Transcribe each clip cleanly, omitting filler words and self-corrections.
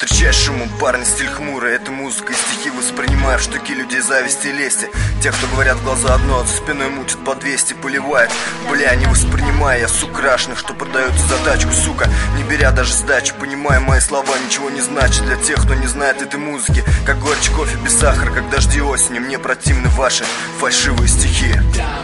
Встречаешь шумом парня, стиль хмурый. Это музыка и стихи воспринимаю в штуки людей зависти и лести. Те, кто говорят в глаза одно, а за спиной мутят по 200, поливает. Бля, не воспринимая я сук крашеных, что продаются за тачку, сука, не беря даже сдачу. Понимаю, мои слова ничего не значат для тех, кто не знает этой музыки. Как горечь кофе без сахара, как дожди осени. Мне противны ваши фальшивые стихи.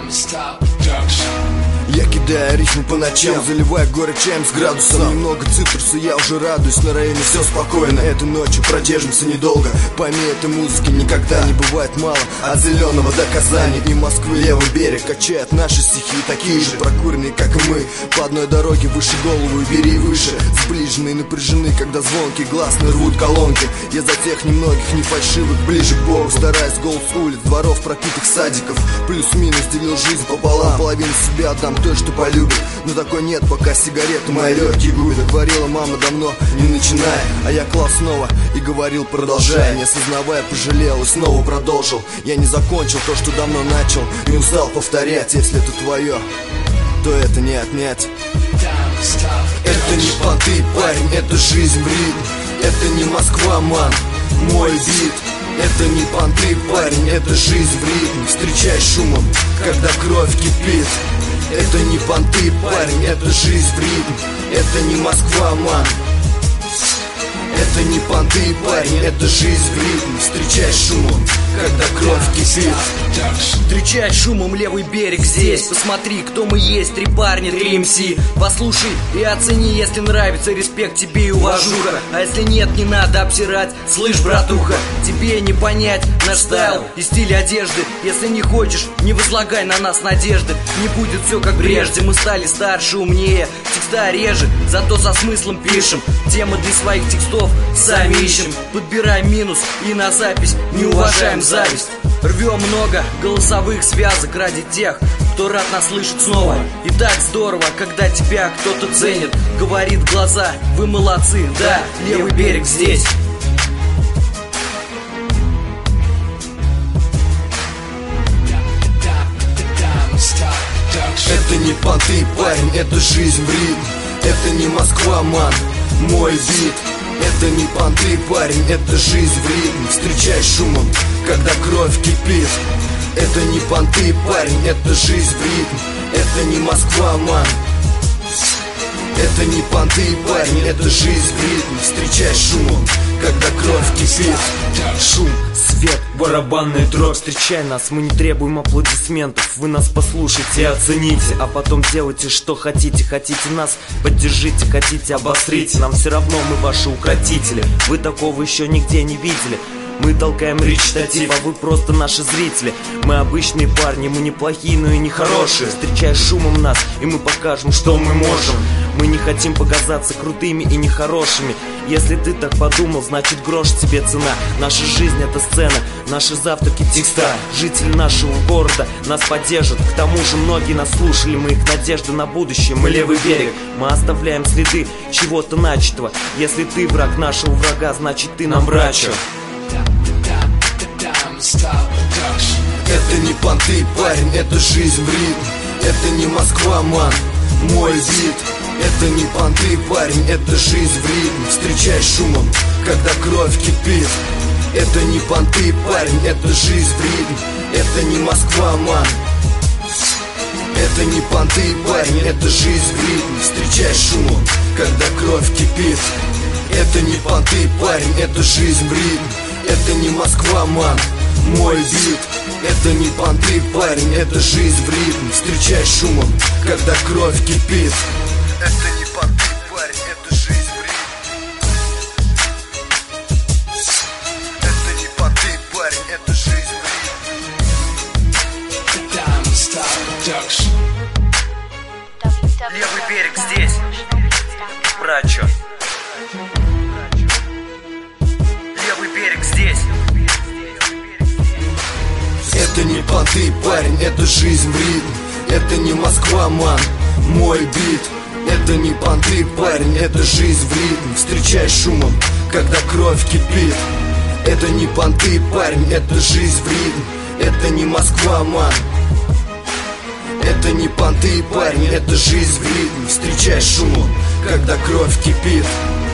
Я кидаю ритм по ночам, заливая город чаем с градусом. Немного цитруса, я уже радуюсь, на районе все спокойно. Этой ночью продержимся недолго. Пойми, этой музыки никогда не бывает мало. От зеленого до Казани и Москвы левый берег качает наши стихи, такие же прокуренные, как и мы. По одной дороге выше голову и бери выше. Сближенные, напряжены, когда звонки гласные рвут колонки. Я за тех немногих не фальшивых, ближе к Богу. Стараюсь голос улиц, дворов, пропитых садиков. Плюс-минус делил жизнь пополам. Половину себя отдам той, что полюбит. Но такой нет, пока сигареты мои легкие губят. Говорила мама давно, не начиная. А я клал снова и говорил, продолжая. Не осознавая, пожалел и снова продолжил. Я не закончил то, что давно начал. Не устал повторять, если это твое, то это не отнять. Это не понты, парень, это жизнь в ритм. Это не Москва, ман, мой бит. Это не понты, парень, это жизнь в ритм. Встречай шумом, когда кровь кипит. Это не понты, парень, это жизнь в ритм. Это не Москва, ман. Это не понты, парень, это жизнь в ритм. Встречай шумом, когда кровь кипит. Встречай шумом левый берег здесь. Посмотри, кто мы есть, 3 парня, 3 МС. Послушай и оцени, если нравится, респект тебе и уважуха. А если нет, не надо обсирать, слышь, братуха. Тебе не понять наш стайл и стиль одежды. Если не хочешь, не возлагай на нас надежды. Не будет все как прежде, мы стали старше, умнее. Текста реже, зато со смыслом пишем. Темы для своих текстов сами ищем. Подбираем минус и на запись не уважаем зависть. Рвем много голосовых связок ради тех, кто рад нас слышать снова. И так здорово, когда тебя кто-то ценит. Говорит в глаза, вы молодцы, да, левый берег здесь. Это не понты, парень, это жизнь в ритм. Это не Москва, ман, мой бит. Это не понты, парень, это жизнь в ритм. Встречай шумом, когда кровь кипит. Это не понты, парень, это жизнь в ритм. Это не Москва, ман. Это не понты, парень, это жизнь в ритм. Встречай шумом, когда кровь кипит. Шум, свет, барабанная дробь. Встречай нас, мы не требуем аплодисментов. Вы нас послушайте и оцените, а потом делайте, что хотите. Хотите нас, поддержите, хотите, обосрите. Нам все равно, мы ваши укротители. Вы такого еще нигде не видели. Мы толкаем речитатив, а вы просто наши зрители. Мы обычные парни, мы не плохие, но и не хорошие. Встречай шумом нас, и мы покажем, что мы можем. Мы не хотим показаться крутыми и нехорошими. Если ты так подумал, значит грош тебе цена. Наша жизнь это сцена, наши завтраки текста. Жители нашего города нас поддержат. К тому же многие нас слушали, мы их надежда на будущее. Мы левый берег, мы оставляем следы чего-то начатого. Если ты враг нашего врага, значит ты нам брачо. Это не понты, парень, это жизнь в ритм. Это не Москва, ман, мой бит. Это не понты, парень, это жизнь в ритм. Встречай шумом, когда кровь кипит. Это не понты, парень, это жизнь в ритм. Это не Москва, ман. Это не понты, парень, это жизнь в ритм. Встречай шумом, когда кровь кипит. Это не понты, парень, это жизнь в ритм. Это не Москва, ман, мой бит. Это не понты, парень, это жизнь в ритм. Встречай шумом, когда кровь кипит. Это не понты, парень, это жизнь в ритм. Это не понты, парень, это жизнь в ритм. Левый берег здесь, брачо. Левый берег здесь. Это не понты, парень, это жизнь в ритм. Это не Москва, ман, мой бит. Это не понты, парень, это жизнь в ритм. Встречай шумом, когда кровь кипит. Это не понты, парень, это жизнь в ритм. Это не Москва, ман. Это не понты, парень, это жизнь в ритм. Встречай шумом, когда кровь кипит.